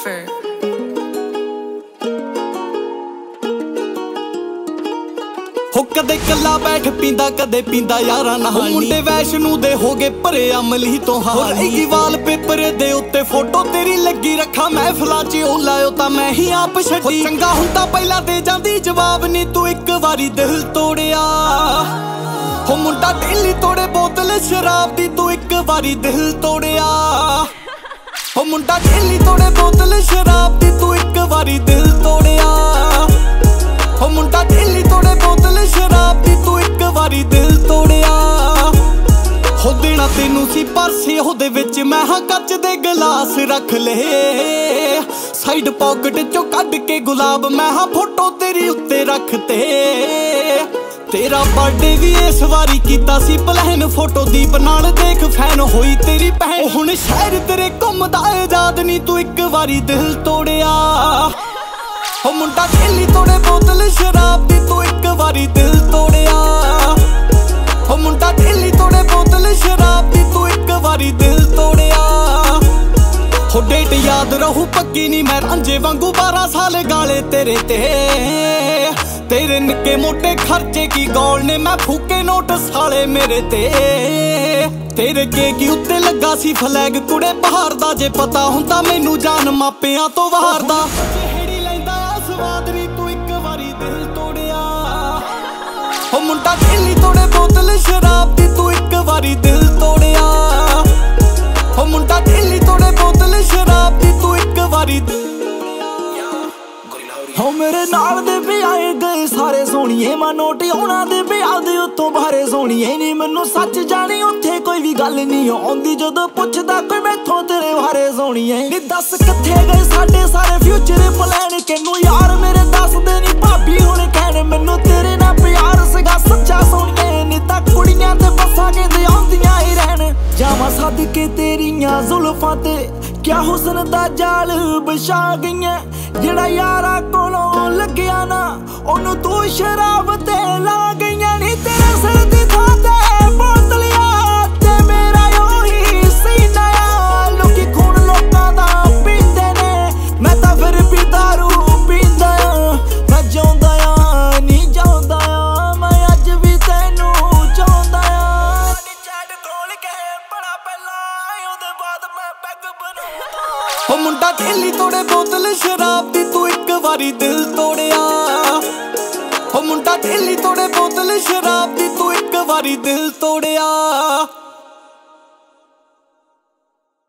Cypher। हो कदे कला बैठ पींदा कदे पींदा यारा नहानी। मुंडे वैष्णो दे हो गए भरे अमली तो हानी। वाल पेपर दे उत्ते फोटो तेरी लगी रखा महफिलां च ओ लायो तां मैं ही आप छड्डी। चंगा हुंदा पहला दे जांदी जवाब नी तू एक वारी दिल तोड़िया। हो मुंडा डेली तोड़े बोतल शराब दी तू एक वारी दिल तोड़िया। हो मुंडा डेली तोड़े बोतल शराब दी तू एक वारी दिल तोड़िया। हो मुंडा डेली तोड़े बोतल शराब दी तू एक वारी दिल तोड़िया। हो देना तेनू सी परसे ओहदे विच मैं हां कच दे गिलास रख ले। साइड पॉकेट चो कढ के गुलाब मैं हां फोटो तेरी उत्ते रखते। तेरा बर्थडे भी इस वारी कीता सी प्लान। फोटो दीप नाल देख फैन होई तेरी भैन। हुण शहर तेरे घुमदा आजाद नी तू एक वारी दिल तोड़िया। हो मुंडा डेली तोड़े बोतल शराब दी तू एक वारी दिल तोड़िया। हो मुंडा डेली तोड़े बोतल शराब दी तू एक वारी दिल तोड़िया। हो डेट याद रहू पक्की नी मैं रांझे वांगू 12 साल गाले तेरे ते। तेरे निक्के मोटे खर्चे की गौल ने मैं फूके नोट साले मेरे ते। तेरे केक उत्ते लगा सी फ्लैग कुड़े बाहर दा। जे पता हुंदा मैनू जान मापियां तो वार दा। स्वाद नी तू एक वारी दिल तोड़िया। हो मुंडा डेली तोड़े बोतल शराब दी तू एक वारी दिल तोड़िया। हो मुंडा डेली तोड़े बोतल शराब दी तू एक वारी दिल। हो मेरे नाल दे भी आए गए सारे सोहणीए। मैं नोट आउणा दे ब्याह दे उत्तों बाहरे सोहणीए नी। मैनू सच जानी उत्थे कोई भी गल नहीं आउंदी जदों पुछदा कोई मैथों तेरे बारे सोहणीए नी। दस कित्थे गए साडे सारे फ्यूचर प्लान। किनू यार मेरे दसदे नी भाभी हुण कहण मैनू तेरे नाल प्यार सीगा सच्चा सोहणीए नी। तां कुड़ियां ते बस्सां कहंदे आउंदियां ही रहण। जावां सदके तेरियां जुल्फां ते क्या हुस्न दा जाल बिछा गईयां। जेड़ा यारा कोलों लग्या ना ओनू तू शराब ते ला गईयां नी। तेरे सिर दी थां ते बोतलियां ते मेरा ओही सीना आ। लोकी खून लोकां दा पींदे ने मैं तां फिर भी दारू पींदा आ। मैं जिउंदा आ नी जिउंदा आ मैं अज भी तैनू चाहुंदा आ। नी चैट खोल के बड़ा पहला ओहदे बाद मैं पैग बनाउंदा। हो मुंडा डेली तोड़े बोतल शराब दी तू एक वारी दिल तोड़िया। हो मुंडा डेली तोड़े बोतल शराब दी तू एक वारी दिल तोड़िया।